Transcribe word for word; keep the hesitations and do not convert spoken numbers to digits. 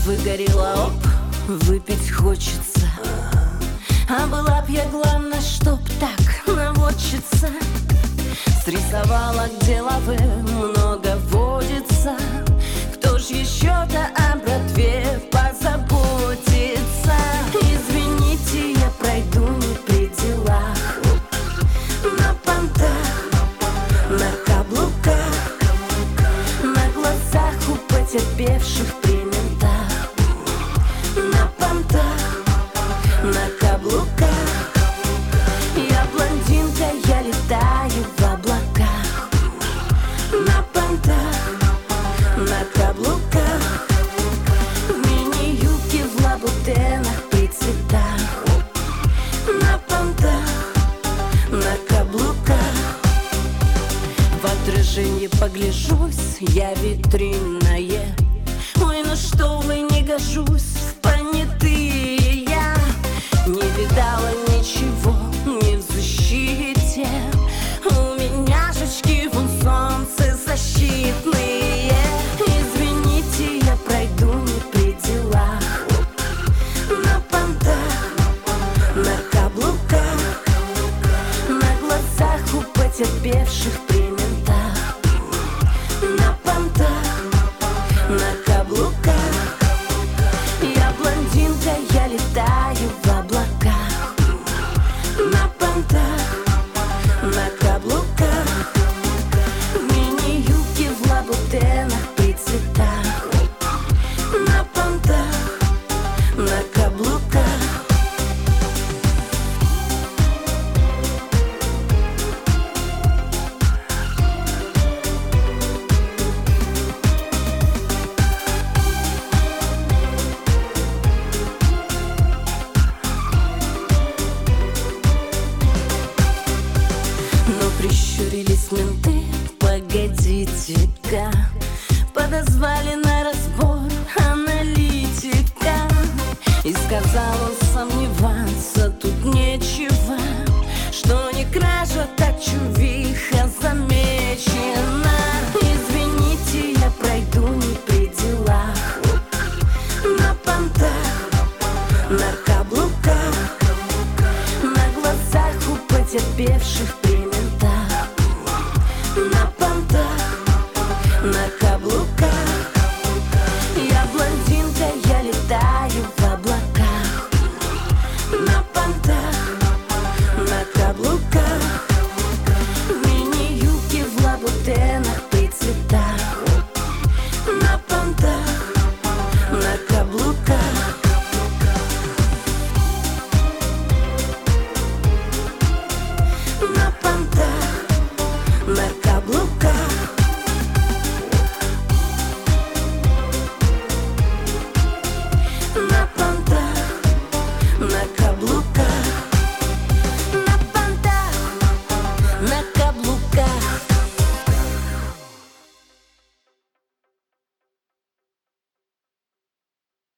Выгорела, оп, выпить хочется. А была б я, главное, чтоб так наводчица. Срисовала, где лавы много водится. Кто ж еще-то о братве позаботится? Извините, я пройду не при делах. На понтах, на каблуках, на глазах у потерпевших при ментах. На понтах, на каблуках. Я блондинка, я летаю в облаках. На понтах, на каблуках, в мини-юбке, в лабутенах при цветах. На понтах, на каблуках. В отражении погляжусь, я витринная. Ой, ну что вы, не гожусь в понятые я. Не видала ничего, не в защите. У меня жучки, вон солнцезащитные. Извините, я пройду не при делах. На понтах, на каблуках, на глазах у потерпевших при ментах. На понтах, на каблуках. Я блондинка, я летаю в облаках. На понтах, на каблуках, в мини-юбке, в лабутенах при цветах. На понтах, на каблуках. Но прищурились менты, погодите-ка. Подозвали на разбор аналитика. И сказал он, сомневаться тут нечего, что не кража, так чувиха замечена. Извините, я пройду не при делах. На понтах, на каблуках, на глазах у потерпевших при ментах. На понтах, на каблуках.